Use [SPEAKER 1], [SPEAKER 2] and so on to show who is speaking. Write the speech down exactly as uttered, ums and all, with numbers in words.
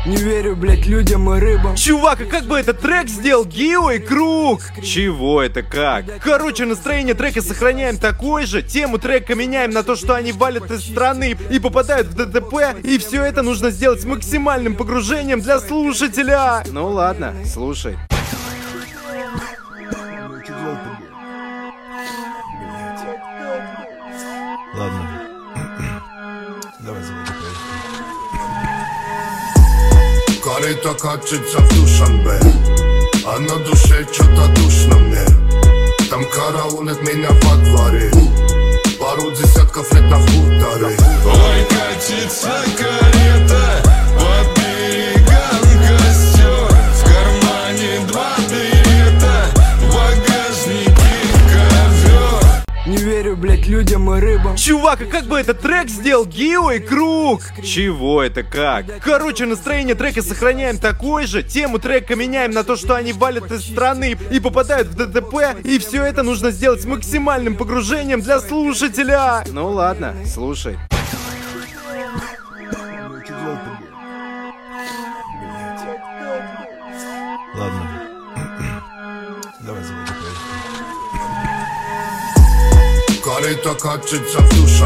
[SPEAKER 1] Не верю, блять, людям и рыбам.
[SPEAKER 2] Чувак, а как бы этот трек сделал Гио и Круг? Чего это как? Короче, настроение трека сохраняем такой же, тему трека меняем на то, что они валят из страны и попадают в ДТП, и все это нужно сделать с максимальным погружением для слушателя. Ну ладно, слушай.
[SPEAKER 3] Ладно. Давай заводи.
[SPEAKER 4] Корыто катится в Душанбе, а на душе что-то душно мне. Там караулят меня во дворе, пару десятков лет на хуторе.
[SPEAKER 5] Ой, катится карета, по берегам костер, в кармане два билета, в багажнике ковер.
[SPEAKER 1] Не верю, блять, людям и рыбам.
[SPEAKER 2] Чувак, а как бы этот трек сделал Гио и Круг? Чего это как? Короче, настроение трека сохраняем такой же, тему трека меняем на то, что они валят из страны и попадают в ДТП, и все это нужно сделать с максимальным погружением для слушателя. Ну ладно, слушай.
[SPEAKER 3] Ладно. Давай заводи.
[SPEAKER 4] Корыто катится в Душанбе.